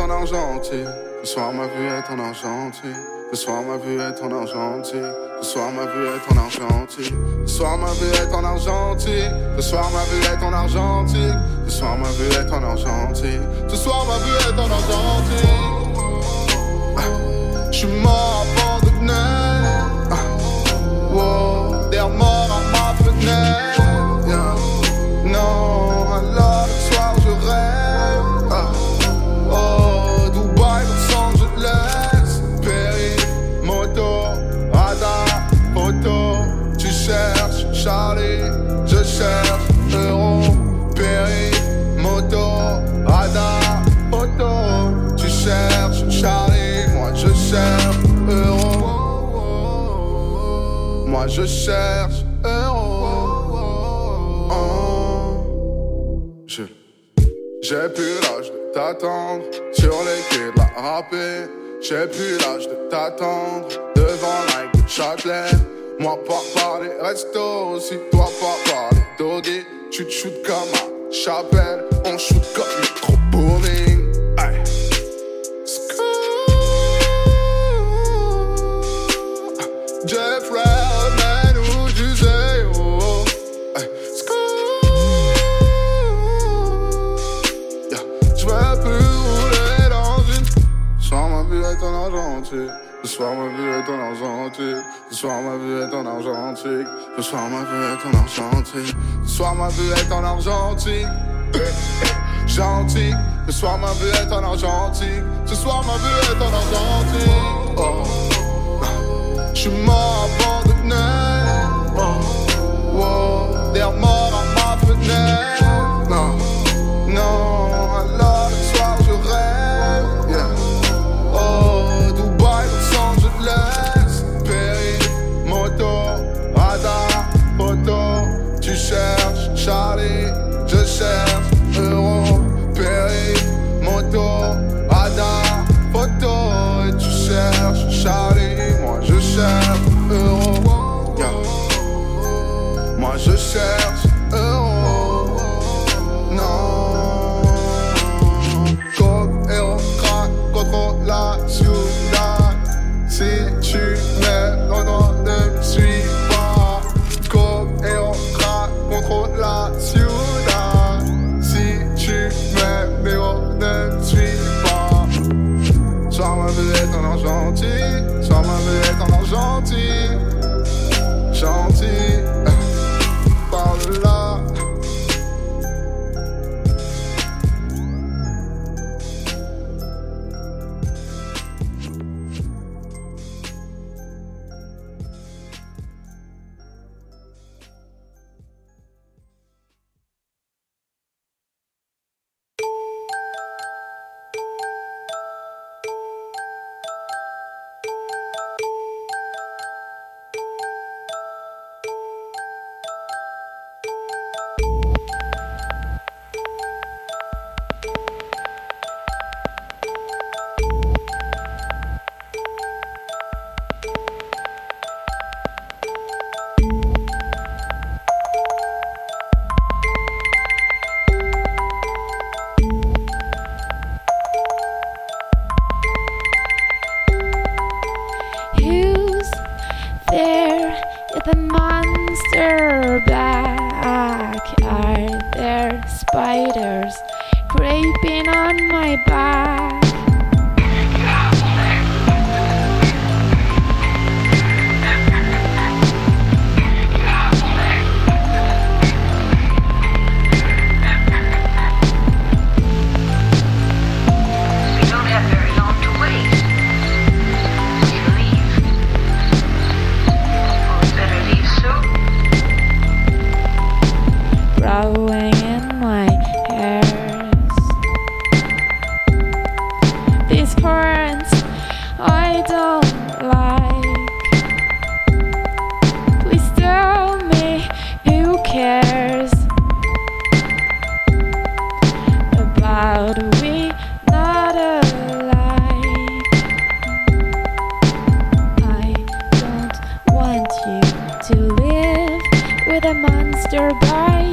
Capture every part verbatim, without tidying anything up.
en argentique. Ce soir ma vue est en argentique. Ce soir ma vue est en argentique. Ce soir ma vue est en argentique. Ce soir ma vue est en argentique. Ce soir ma vue est en argentique. Ce soir ma vue est en argentique. Ce soir ma vue est en argentique. J'suis mort abandonné. Wow, des remords à ma fenêtre. Yeah. Non, alors le soir je rêve. Ah. Oh, Dubaï, Los Angeles. Péri, moto, radar, photo. Tu cherches Charlie, je cherche euro. Péri, moto, radar, photo. Tu cherches Charlie, moi je cherche euro. Moi je cherche euro. Je J'ai plus l'âge de t'attendre sur les quais de la râpée. J'ai plus l'âge de t'attendre devant Nike de Châtelet. Moi pas par les restos, si toi pas par les doggy. Tu te shootes comme à Chapelle, on shoot comme trop boring. Aye. Jeff Redman ou tu sais oh. Aye. Yeah. J'veux plus rouler dans une. Ce soir ma vie est en argentique. Ce soir ma vie est en argentique. Ce soir ma vie est en argentique. Ce soir ma vie est en argentique. Ce soir ma vie est en argentique. Gentil. Ce soir ma vie est en argentique. Ce soir ma vie est en argentique. Oh. J'suis mort abandonné. Oh. Wow. Des remords à ma fenêtre. Non, non, alors le soir je rêve. Yeah. Oh, Dubaï, Los Angeles. Péri, moto, radar, photo. Tu cherches Charlie, je cherche euro. Péri, moto, radar, photo. Et tu cherches Charlie, moi je cherche euro. Yeah. Moi je cherche euro. Non. Coke, héros, crack, contrôle la ciudad. Si tu mets non, non, ne me suis pas. Coke, héros, crack, contrôle la ciudad. Si tu mets non, ne me suis pas. Soir ma vie est en argentique. Soir ma vie est en argentique. Gentil, parle là.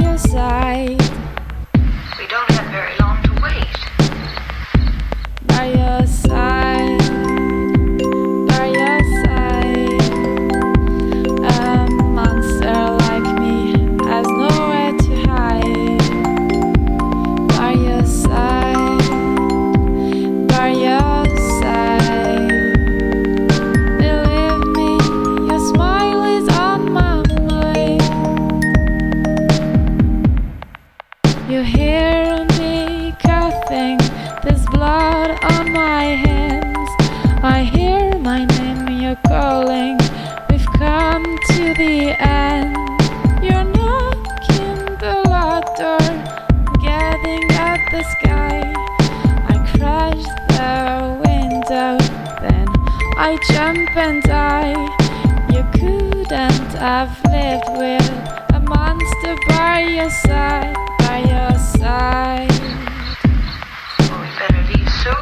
We don't have very long to wait. By I jump and die. You couldn't have lived with a monster by your side, by your side. Well, we better leave soon.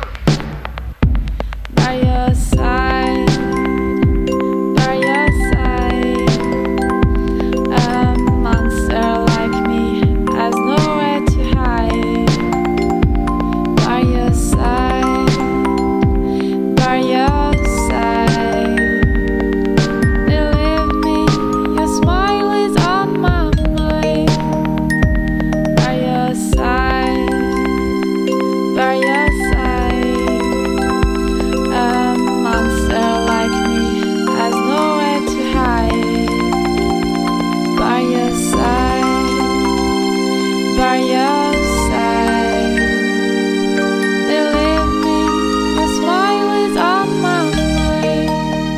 By your side, by your side. A monster like me has nowhere to hide. By your side, by your side. Believe me, your smile is on my mind. By your side, by your side. A monster like me has nowhere to hide. By your side, by your side. Believe me, your smile is on my mind.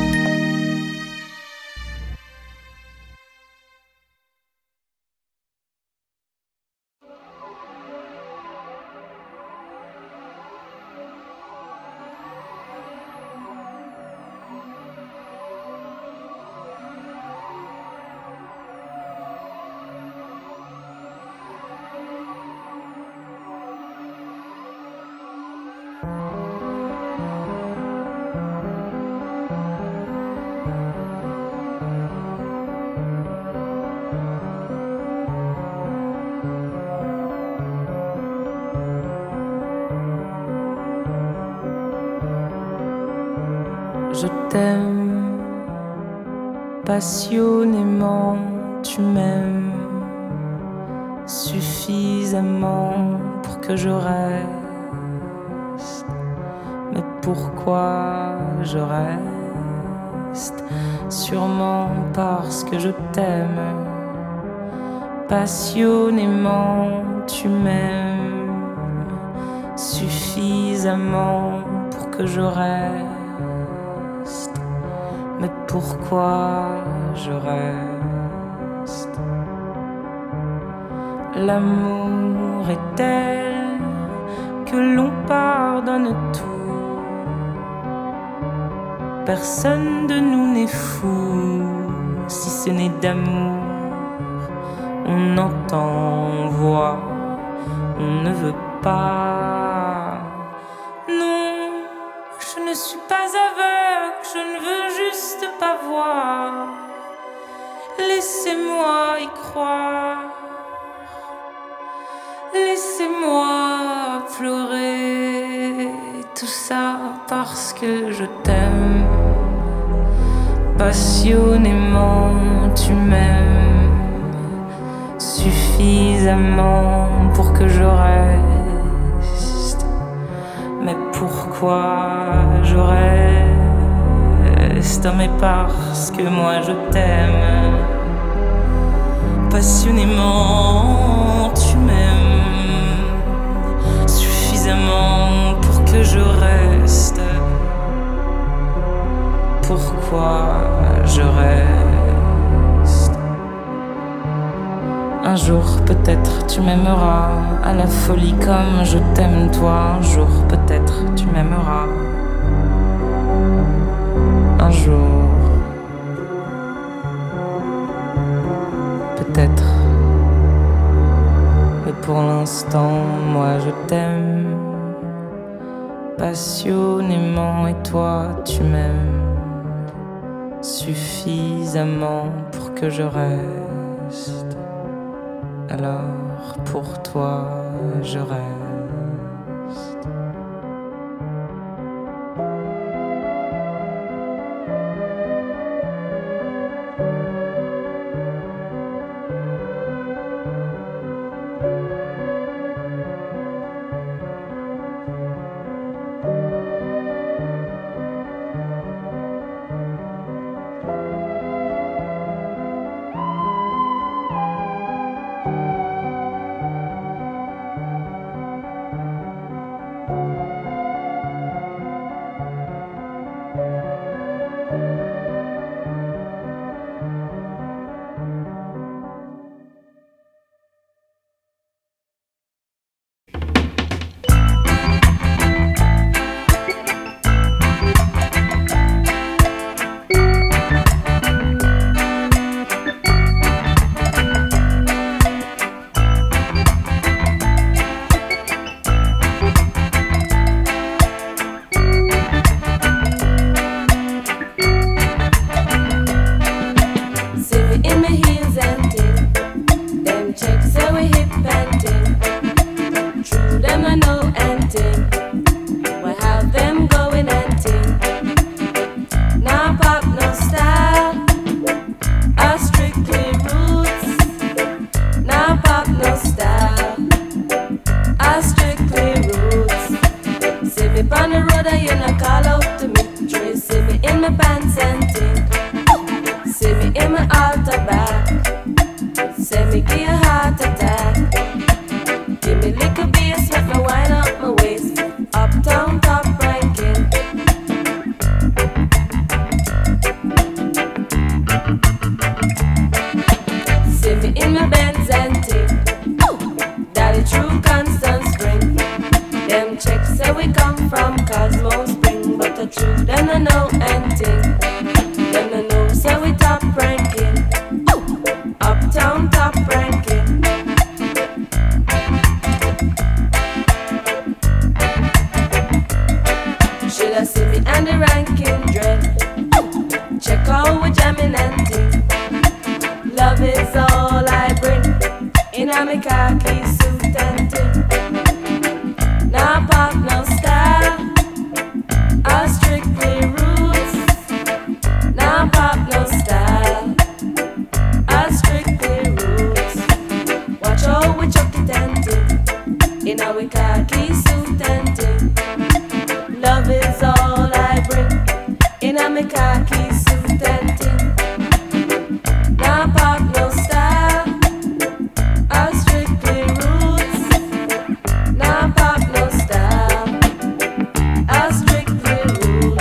Je t'aime passionnément, tu m'aimes suffisamment pour que je reste. Mais pourquoi je reste? Sûrement parce que je t'aime passionnément, tu m'aimes suffisamment pour que je reste. Mais pourquoi je reste? L'amour est tel que l'on pardonne tout. Personne de nous n'est fou si ce n'est d'amour. On entend, on voit, on ne veut pas. Non, je ne suis pas aveugle, je ne veux juste pas voir. Laissez-moi y croire. Laissez-moi pleurer. Tout ça parce que je t'aime passionnément, tu m'aimes suffisamment pour que je reste. Mais pourquoi je reste? Mais parce que moi je t'aime passionnément, tu m'aimes suffisamment pour que je reste. Pourquoi je reste? Un jour peut-être tu m'aimeras à la folie comme je t'aime toi. Un jour peut-être tu m'aimeras. Un jour peut-être. Mais pour l'instant moi je t'aime passionnément et toi tu m'aimes suffisamment pour que je reste. Alors pour toi je reste. me on the road and you not call out to me. Sure you see me in my pants and thing. See me in my altar back. Say me give you a heart attack. Give me little bass, make me wind up my waist. Uptown top ranking. See me in my Benz and thing. Daddy true Constant Spring. Them checks say we come from Cosmo Spring, but the truth them I know anything. Them I know say we top ranking. Uptown top ranking. Should I see me and the ranking dread? Check out we jamming and ting. Love is all I bring. In a me khaki suit and ting. Now pop no style. I strictly roots. Now pop no style. I strictly roots. Watch out we chuck it and ting. In a we khaki suit and ting. Love is all I bring. In a me khaki suit and ting. Now pop no style. I strictly roots. Now pop no style. I strictly roots.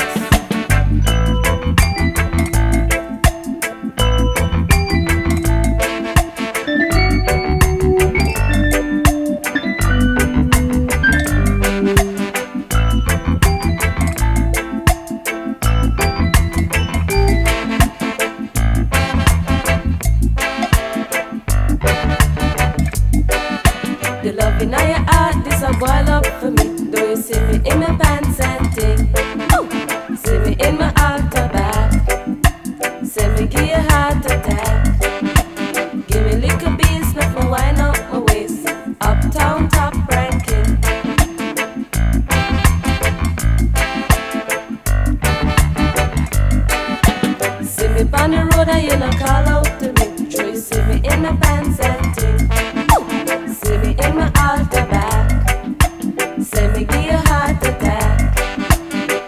The love in your heart, this a boil up for me. Do you see me in my pants and ting? Ooh. See me in my altar back. Say me give you a heart attack. Give me little beats, make me wind up my waist. Uptown top ranking. See me on the road and you not call out to me. Sure you see me in my pants and ting. See me in my altar back. Say me give you a heart attack.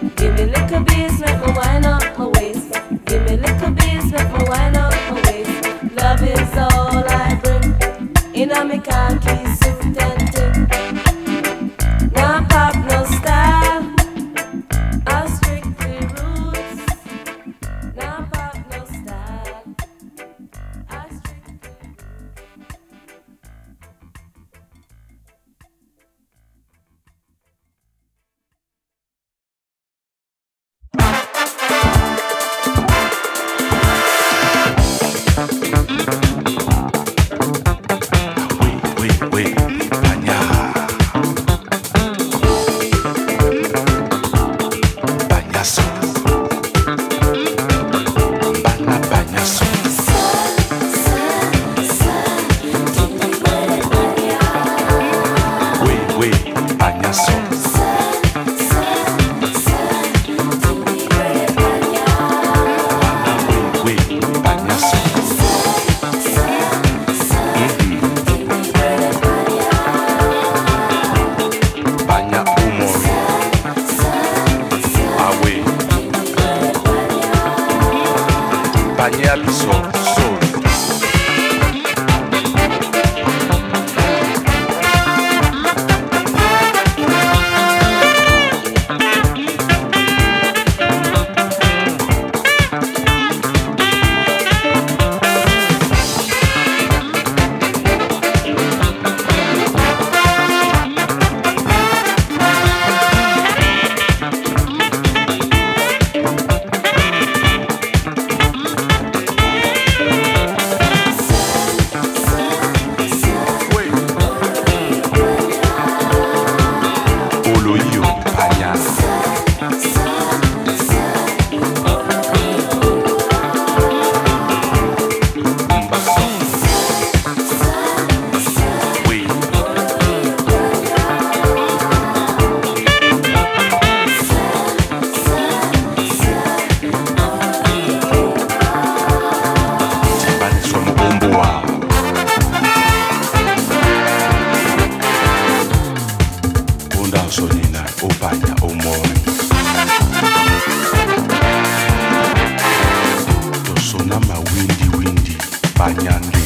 Banyandi.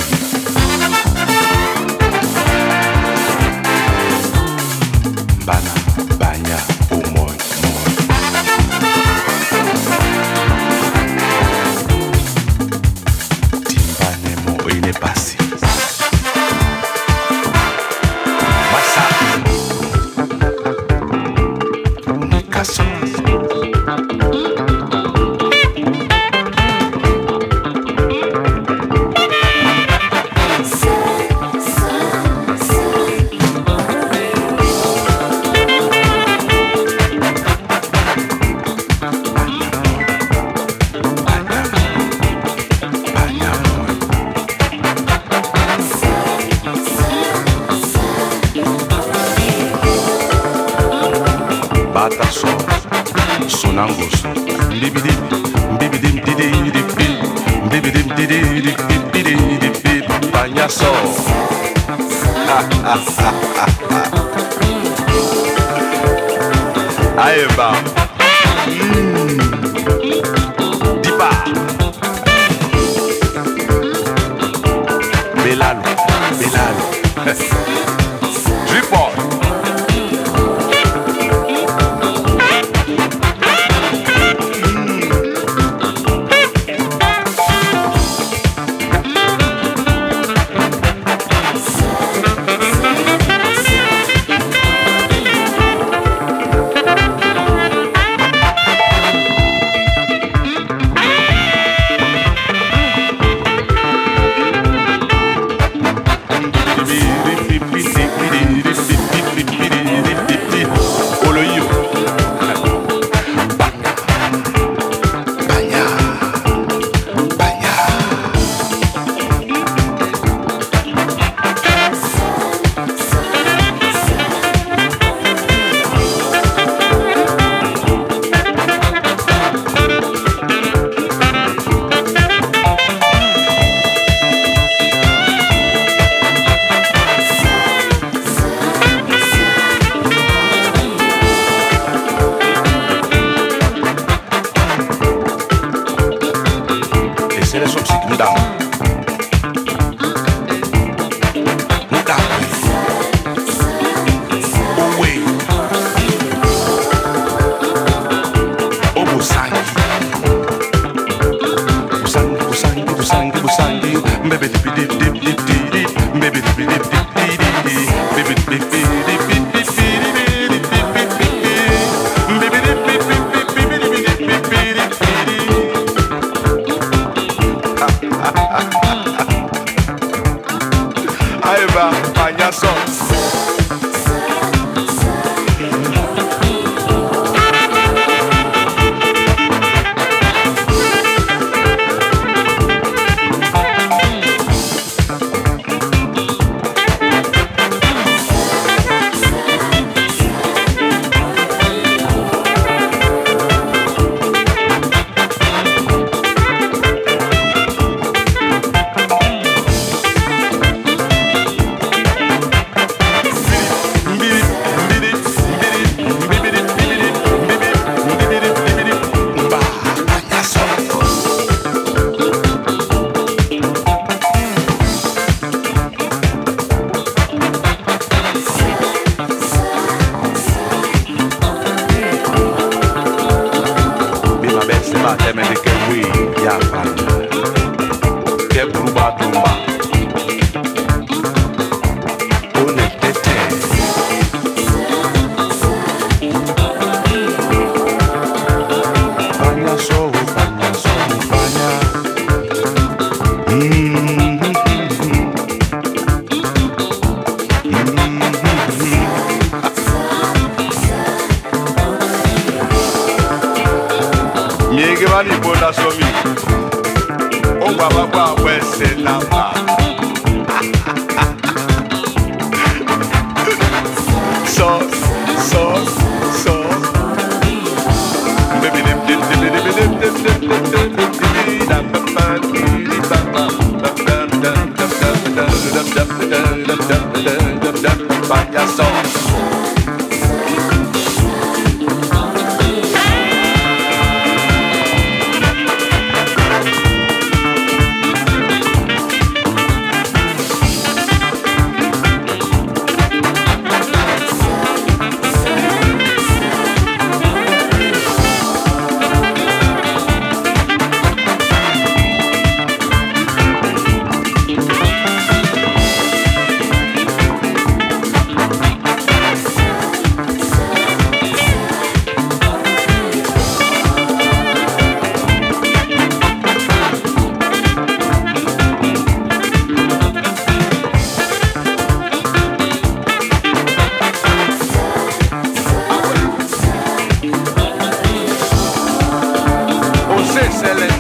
Bana banya umoy moy. Timbane mo ine pasi. Masa. Nikaso. Sonangos, bibidim, bibidim, bibidim, bibidim, bibidim, bibidim, payaso. Aye ba, dipa, belalo, belalo, report.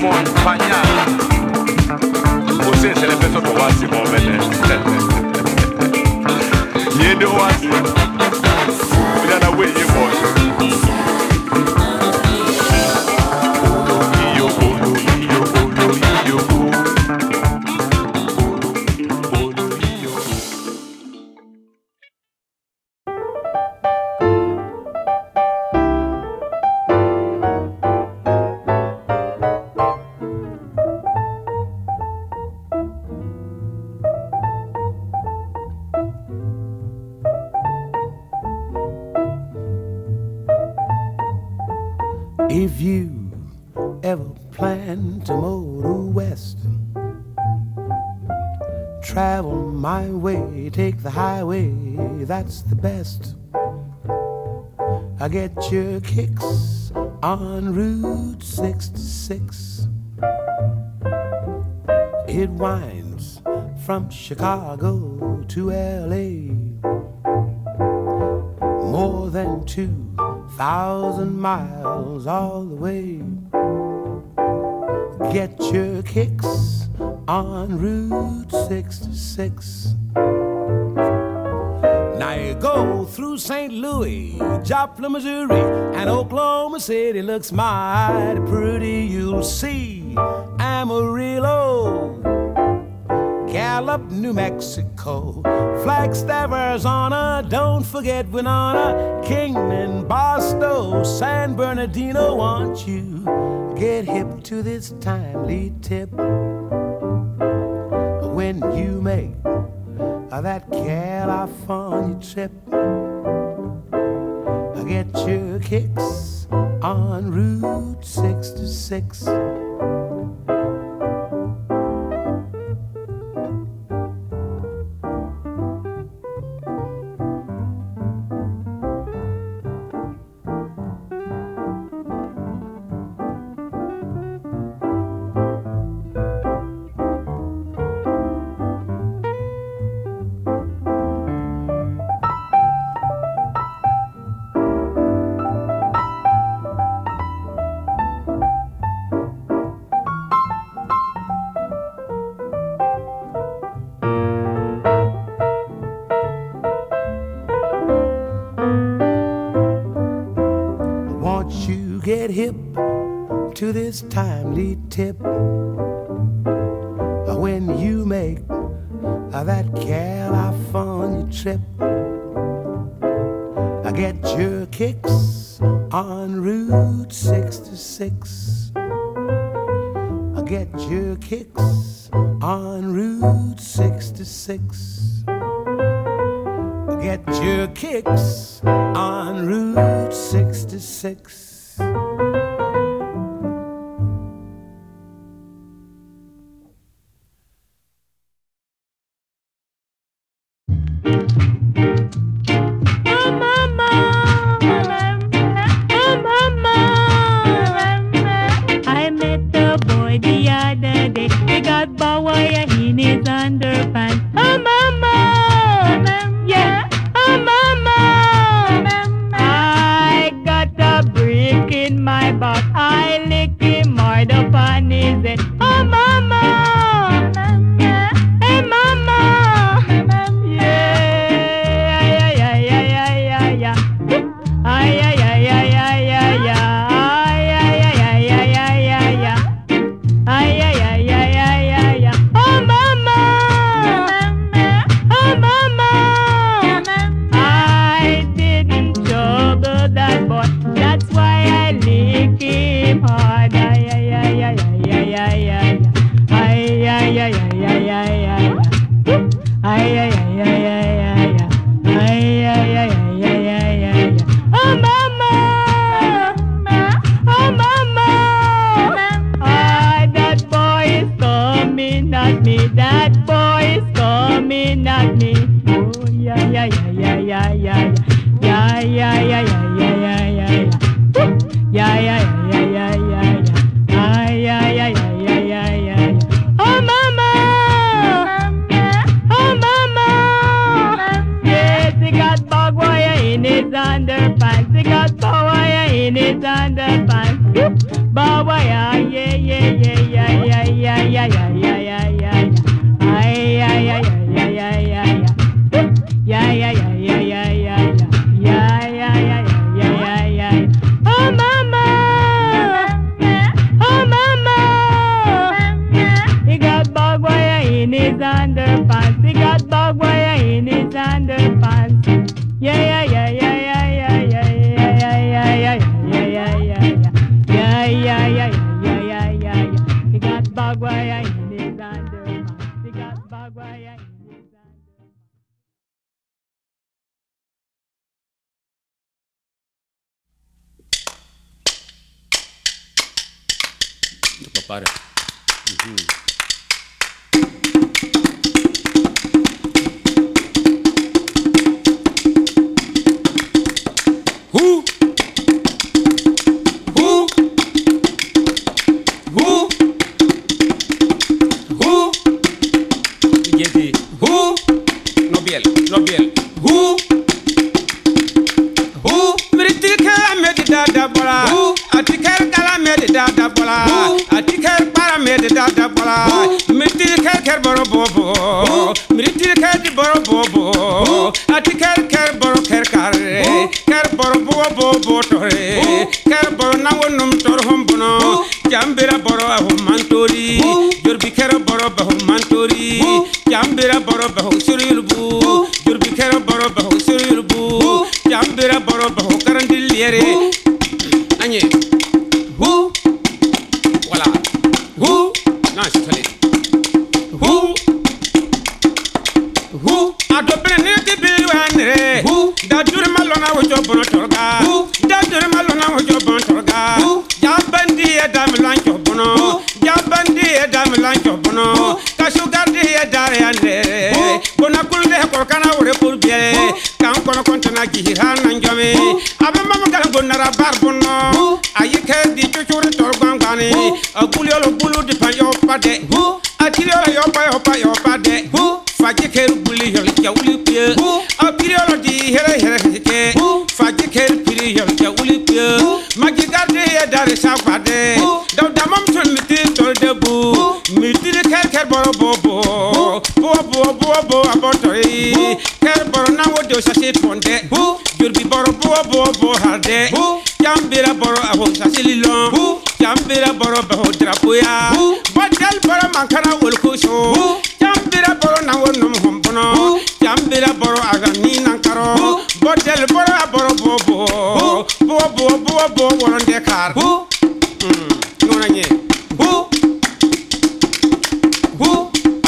Simon Pagna. Você c'est les personnes qu'on va Simon Bene. You know what? We got away you boy. If you ever plan to motor west, travel my way, take the highway, that's the best. I get your kicks on Route sixty-six. It winds from Chicago to L A, more than two thousand miles all the way. Get your kicks on Route sixty-six. Now you go through Saint Louis, Joplin, Missouri, and Oklahoma City looks mighty pretty. You'll see Amarillo, Gallup, New Mexico, Flagstaff, Arizona, don't forget Winona, Kingman, Barstow, San Bernardino. Want you get hip to this timely tip when you make that California trip. Get your kicks on Route sixty-six. Get hip to this timely tip when you make that California trip. Get your kicks on Route sixty-six. Get your kicks on Route sixty-six. Get your kicks on Route sixty-six. Underpants, he got power in his underpants. Bow, yeah, yeah, yeah, yeah. Para. Mm-hmm. Who? Who? Who? Who? Gente, who? No biel, no biel. Who? Who? Meritika medi da da bola. Who? Atikel kala medi da da bola. Who? Atikel para medi da da bola. Meritika ker boro bobo. Meritika di boro bobo. Atikel ker boro ker kare. Ker boro bobo bobo tore. Ker boro nango num tor hombono. Jambira boro ahu mantori. Jurbi ker boro bahu mantori. Jambira boro bahu surulbu. Jurbi ker boro bahu surulbu. Jambira boro bahu karandiliere. Anye. Who? Voilà. Who? Non, c'est fallait. Who? Who? Adopre neti bilwanre. Who? Da dur malona wojo bono torga. Who? Da dur malona wojo bono torga. Who? Jabandi edam lancho bono. Jabandi edam lancho bono. Kashu gardi edare ande. Bona kulde ko kana wore pour bien. Kan kono kontana gihiran nanjome. Abe mama gal gonara barbono. Ayike di chuchuri torgangani. Agulio bulu di pan yo pade. Akilio yo pa yo pa yo pade. Faji keru buli yo ya uli pie. Akilio di here here ke. Faji keru pili yo ya uli pie. Magi garde ya dare sabade. Daw damam tun miti tol debu. Miti de ker ker boro bobo. Bobo bobo abotori. Ker boro na wodo sase ponde. Jurbi boro bobo bobo harde. Jambira boro aho sasililon. Jambira boro baho drapoya. Badal boro mankara wolkusho. Jambira boro na wonum hombono. Jambira boro agani nankaro. Badal boro boro bobo. Bobo bobo wonon dekar. Hmm, nona nye. Who? Who?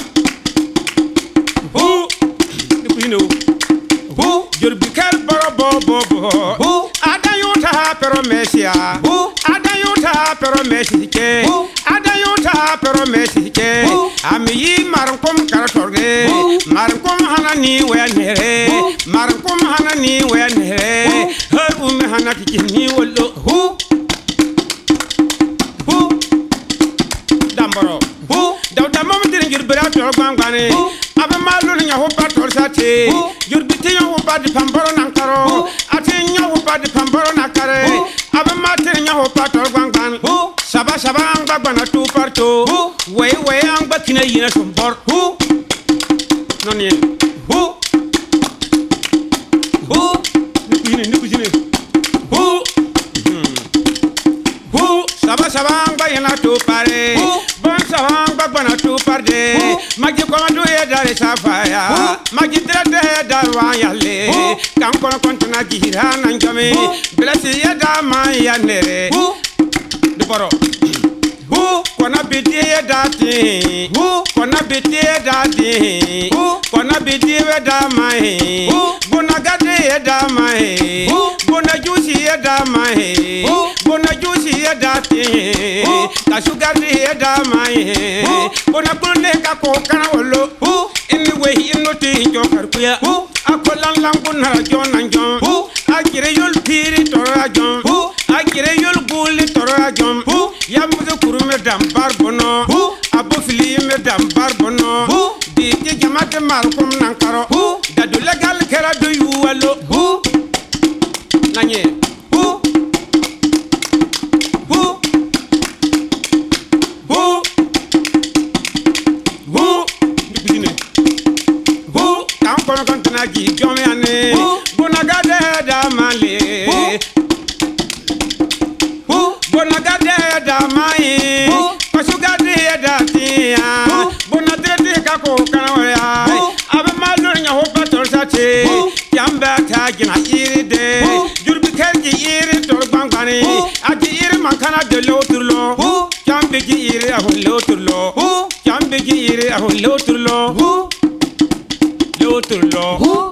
Who? You know. Who? Jurbi kal boro bobo bobo. Who? Adayuta pero mesia. Who? Adayuta pero mesike. Who? Adayuta pero mesike. Ami yi marankom karatorge. Marankom hanani wenere. Marankom hanani wenere. Her umi hanaki kini wolo. Who? Who? Damboro. Who? Dawda mom tirin girbira tor gwangwane. Abe malu nya ho pator sate. Yurbiti nya ho padi pamboro nankaro. Ati nya ho padi pamboro nakare. Abe matir nya ho pator gwangwan. Saba saba angba bana tu parto. We we angba kina yina sombor. Noni. Who? Who? Ni ni kujine. Who? Who? Saba saba angba yina tu pare. Bon saba angba bana tu parde. Magi komando e dare safaya. Magi trade e darwa yale. Kam kono kontuna gihira nanjame. Blesi e da ma ya nere. De boro. Who? Kona bidi e dati. Who? Kona bidi e dati. Who? Kona bidi e da mai. Who? Bona gade e da mai. Who? Bona juicy e da mai. Who? Bona juicy e dati. Who? La sugar e da mai. Who? Bona kulne ka ko kana wolo. Who? Anyway ino ti jo karkuya. Who? Akolan langun na jon nanjon. Who? Akire yul piri tora jon. Who? Akire yul guli tora jon. Who? Yamuzo kurume dam barbono. Who? Abu fili me dam barbono. Who? Di ti jamate malkum nankaro. Who? Dadu legal kera do you allo. Who? Nanye. Who? Who? Who? Who? Who? Kam kono kontana gi jomi ane. Who? Bonagade da male. Who? Who? Bonagade da mai. Who? Pasugade da tia. Who? Bonadre ka ko kanwa. Abe malur nya ho pator sache. Yamba ta gina iride. Jurbi kerji iri tor bangani. Ati iri mankana de loturlo. Jambe gi iri aho loturlo. Jambe gi iri aho loturlo. Loturlo.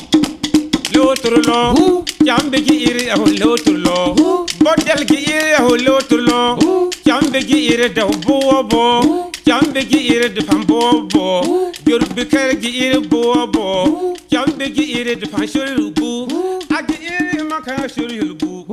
Loturlo. Jambe gi iri aho loturlo. Bodel gi iri aho loturlo. Jambe Jambegi ire da bobo, Jambegi ire de pambobo, Yorubikergi ire bobo, Jambegi ire de panshulubu, Agi ire maka shulubu.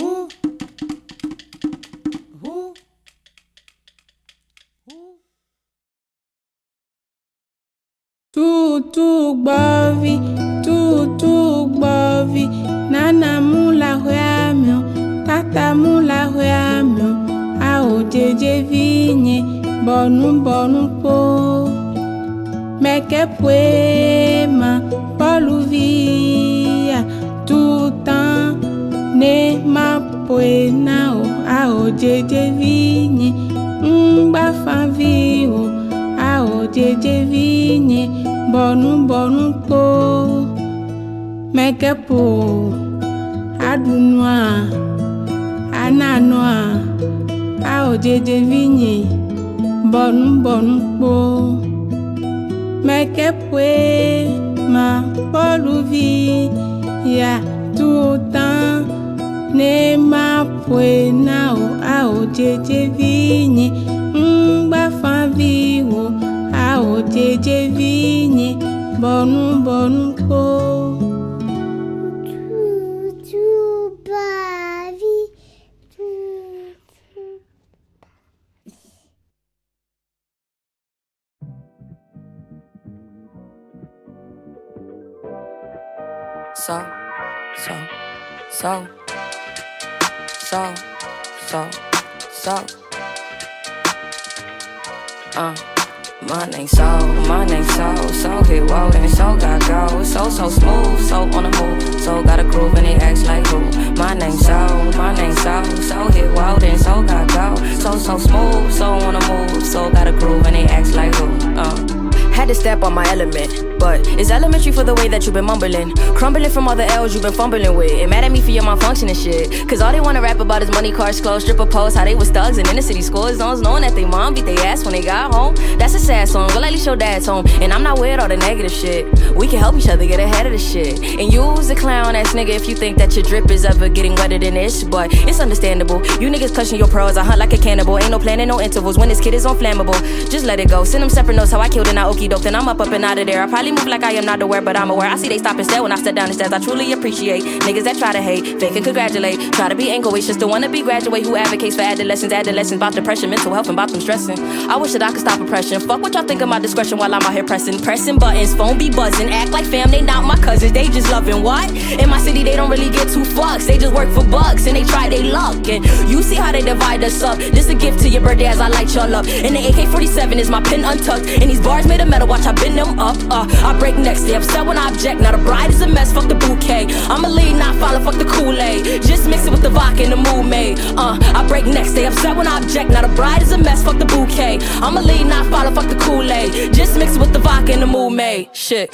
Tutu gbavi, tutu gbavi, nana mula huamio, tata mula huamio, ao jeje vinye, bonu bonu po, meke poema, poluvia, tutan, ne ma poena o, ao jeje vinye, mba fanvio, ao jeje vinye, bonu bonu po, meke po, adunwa, ananwa, ao jeje vinye, bonu bonu po, meke poe ma poluvi ya tutan ne ma poe na o ao jeje vinye, mba fanviwo ao jeje vinye, bonu bonu po. So, so, so, so, so, so, uh, my name so, my name so, so hit road and so got go, so, so smooth, so on the move, so got a groove and it acts like who, my name so, my name so, so hit road and so got go, so, so smooth, so on the move, so got a groove and it acts like who, uh. Had to step on my element, but it's elementary for the way that you've been mumbling, crumbling from all the L's you've been fumbling with, and mad at me for your malfunction and shit, cause all they wanna rap about is money, cars, clothes, stripper posts, how they was thugs and inner city school zones, knowing that they mom beat they ass when they got home. That's a sad song, well at least your dad's home, and I'm not with all the negative shit, we can help each other get ahead of the shit, and you's a clown ass nigga if you think that your drip is ever getting wetter than this, but it's understandable, you niggas clutching your pearls, I hunt like a cannibal, ain't no planning, no intervals, when this kid is unflammable, just let it go, send them separate notes, how I killed and I okie doke, then I'm up up and out of there, I probably move like I am not aware, but I'm aware, I see they stop and stare when I step down the stairs, I truly appreciate niggas that try to hate, fake and congratulate, try to be anchorage, just to wanna be graduate, who advocates for adolescents, adolescents, about depression, mental health, and about them stressing, I wish that I could stop oppression, fuck what y'all think of my discretion while I'm out here pressing, pressing buttons, phone be buzzing, act like fam, they not my cousins, they just loving what? In my city they don't really get two fucks, they just work for bucks, and they try they luck, and you see how they divide us up, this a gift to your birthday as I light y'all up, and the A K forty-seven is my pin untucked, and these bars made of metal, watch I bend them up, uh, I break necks, they upset when I object, now the bride is a mess, fuck the bouquet, I'ma lead, not follow, fuck the Kool-Aid, just mix it with the vodka and the mood made, uh, I break necks, they upset when I object, now the bride is a mess, fuck the bouquet, I'ma lead, not follow, fuck the Kool-Aid, just mix it with the vodka and the mood made, shit.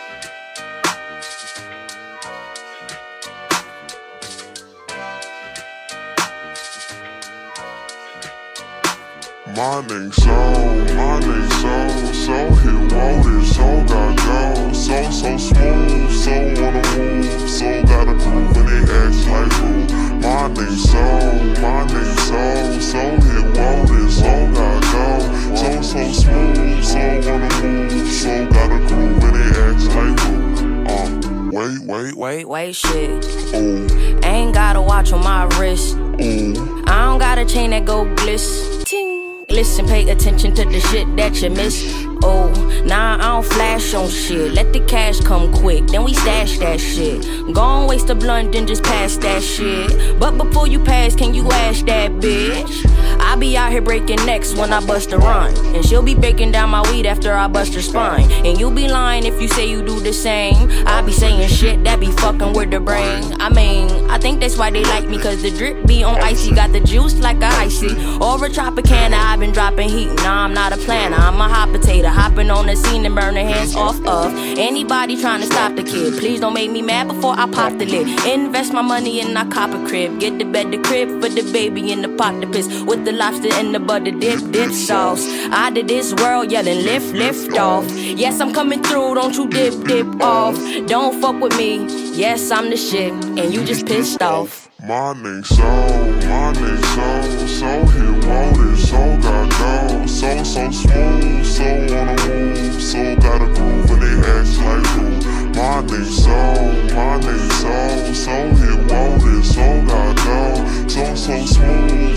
My name so, my name so, so hit road so got go, so so smooth, so on the move, so got a groove and it acts like who. My name so, my name so, so hit road so got go, so so smooth, so on the move, so got a groove and it acts like who. Uh, wait, wait, wait, wait, shit. Ooh. Ain't gotta watch on my wrist. Ooh. I don't got a chain that go bliss. Ting. Listen, pay attention to the shit that you miss. Oh, nah, I don't flash on shit. Let the cash come quick, then we stash that shit. Gon' waste a blunt, then just pass that shit. But before you pass, can you ask that bitch? I be out here breaking necks when I bust a rhyme, and she'll be breaking down my weed after I bust her spine. And you be lying if you say you do the same. I be saying shit that be fucking with the brain. I mean, I think that's why they like me, cause the drip be on icy. Got the juice like a icy, or a Tropicana. I've been dropping heat, nah, I'm not a planner. I'm a hot potato, hopping on the scene and burning hands off of anybody trying to stop the kid. Please don't make me mad before I pop the lid. Invest my money in a copper crib, get the bed, the crib for the baby in the pot to piss, with the lobster and the butter dip, dip sauce. Out of this world yelling lift, lift off. Yes, I'm coming through, don't you dip, dip off. Don't fuck with me, yes, I'm the shit, and you just pissed off. My name so, my name so, so hit road so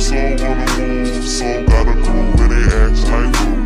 So wanna move, so gotta groove, and they act like who?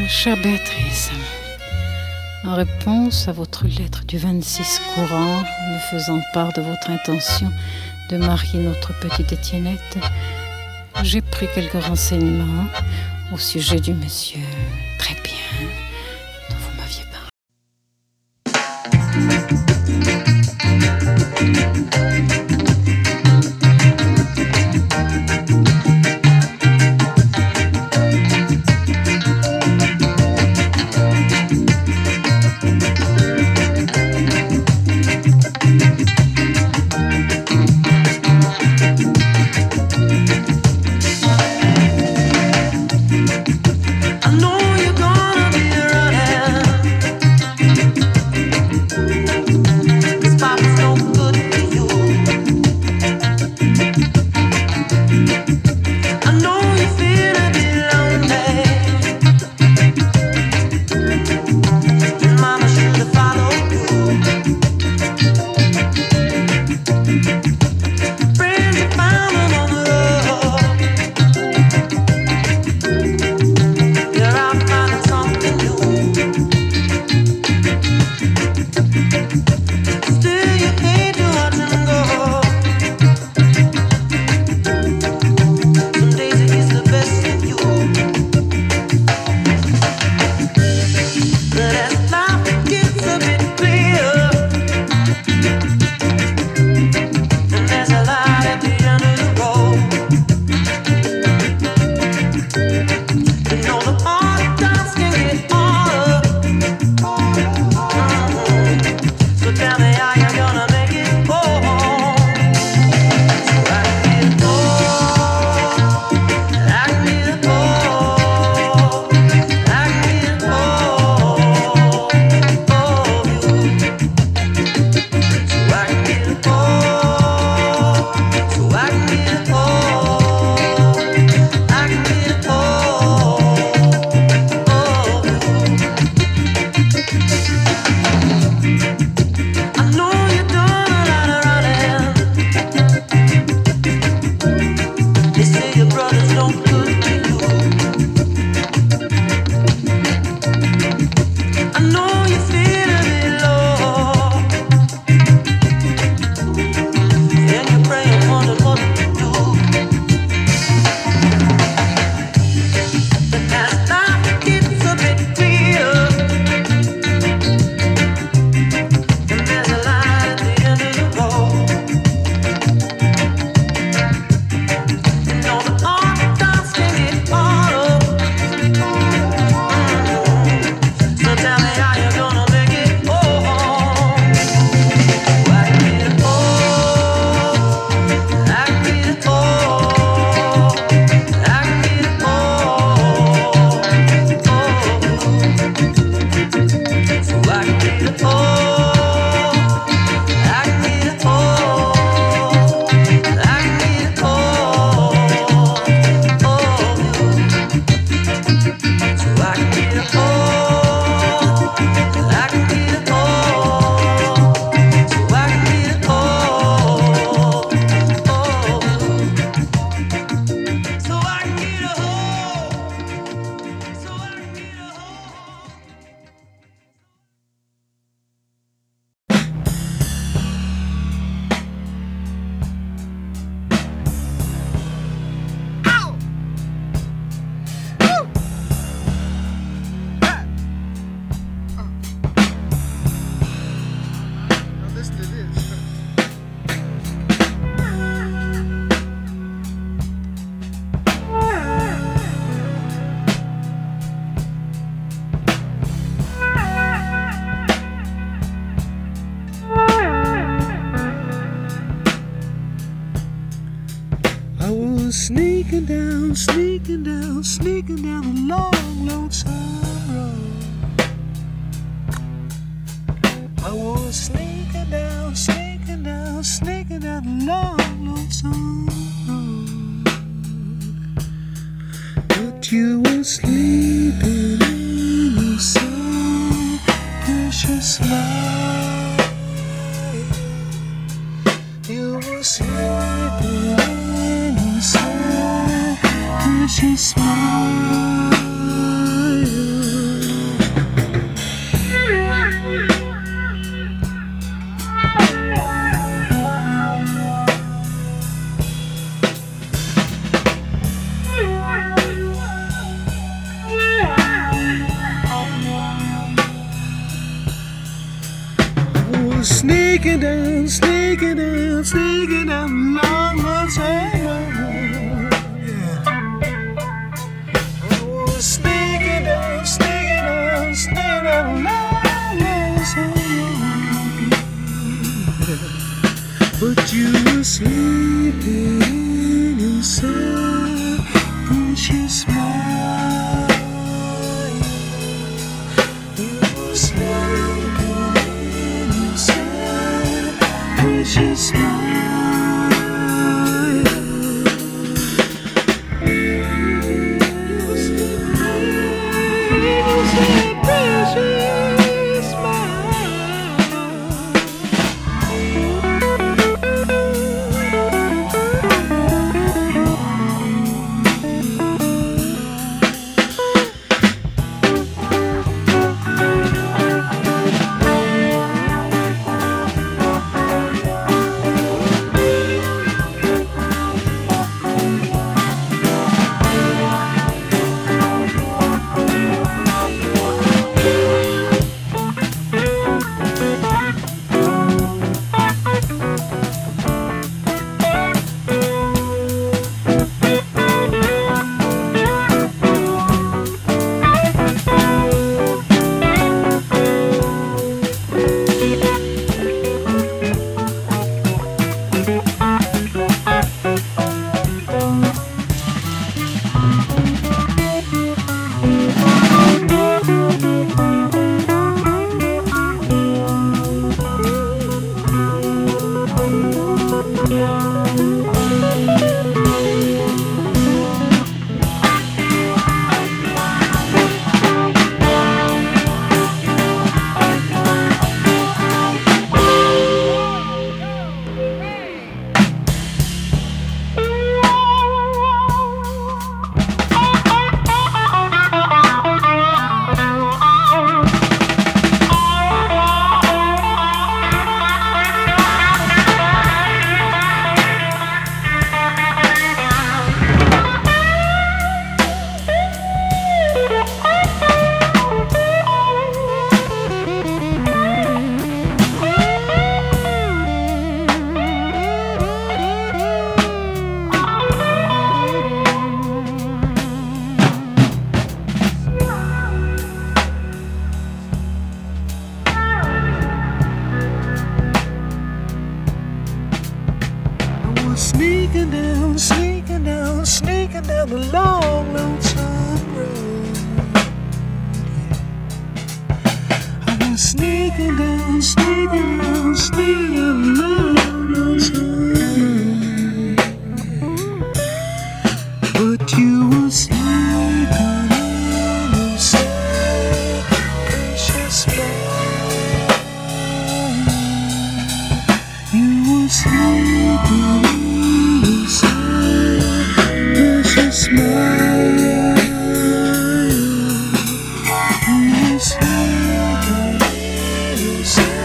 Chère Béatrice, en réponse à votre lettre du vingt-six courant, me faisant part de votre intention de marier notre petite Étiennette, j'ai pris quelques renseignements au sujet du monsieur très bien dont vous m'aviez parlé. Sneaking down, sneaking down, sneaking down the long, lonesome road. I was sneaking down, sneaking down, sneaking down the long, lonesome road. But you were sleeping in your so precious light. You were sleeping in your so precious smile. sneaking down, sneaking down, sneaking down, long, long time. Yeah. I was sneaking down, sneaking down, sneaking down, long, long time. But you were sleeping in your sad, precious smile. You were sleeping in your sad, precious smile. Sneaking down, sneaking down, sneaking down the long, lonesome road. Yeah. I was sneaking down, sneaking down, sneaking down the long, lonesome road. But you were sleeping in your sad, precious mind. You were sleeping. Smile, you smile, you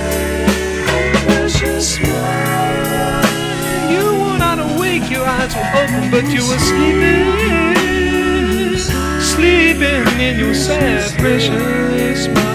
smile. You were not awake, your eyes were open, but you were sleeping, sleeping in your sad, precious smile.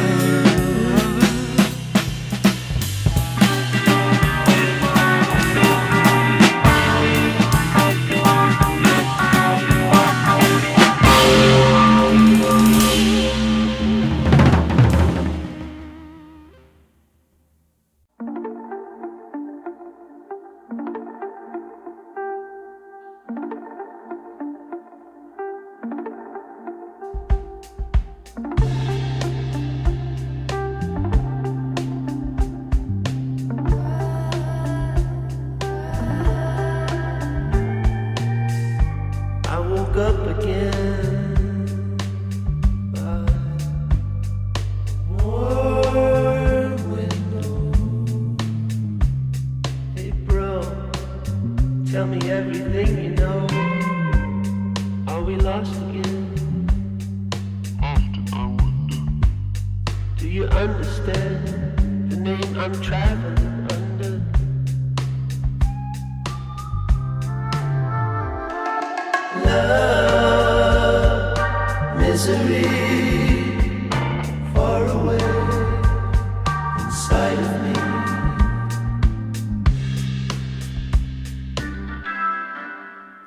Misery far away inside of me.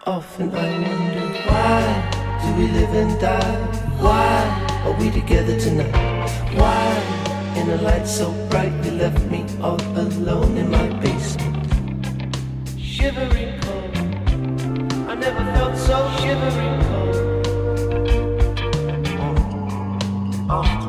Often I wonder, why do we live and die? Why are we together tonight? Why, in a light so bright, you left me all alone in my basement? Shivering cold, I never felt so shivering cold. Oh, oh.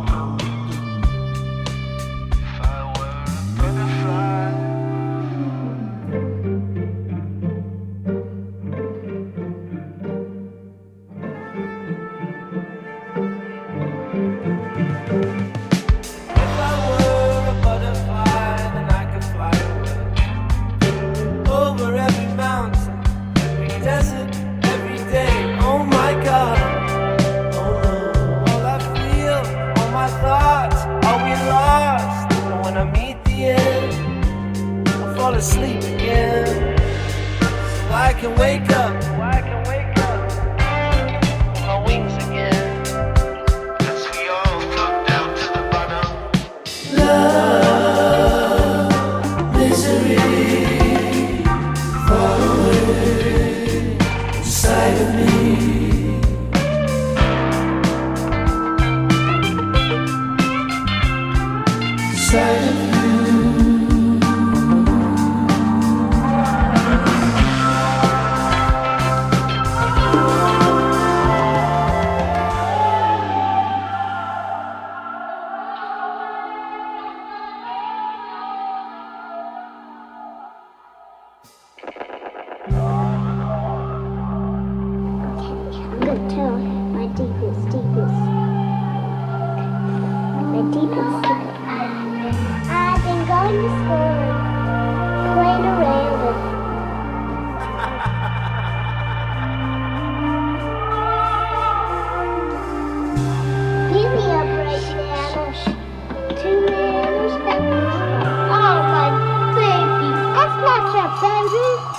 Asleep again, so I can wake up, so I can wake up with my wings again. As we all float down to the bottom. Love, misery, far away inside of me. Inside of me. Oh, my baby, that's not your baby.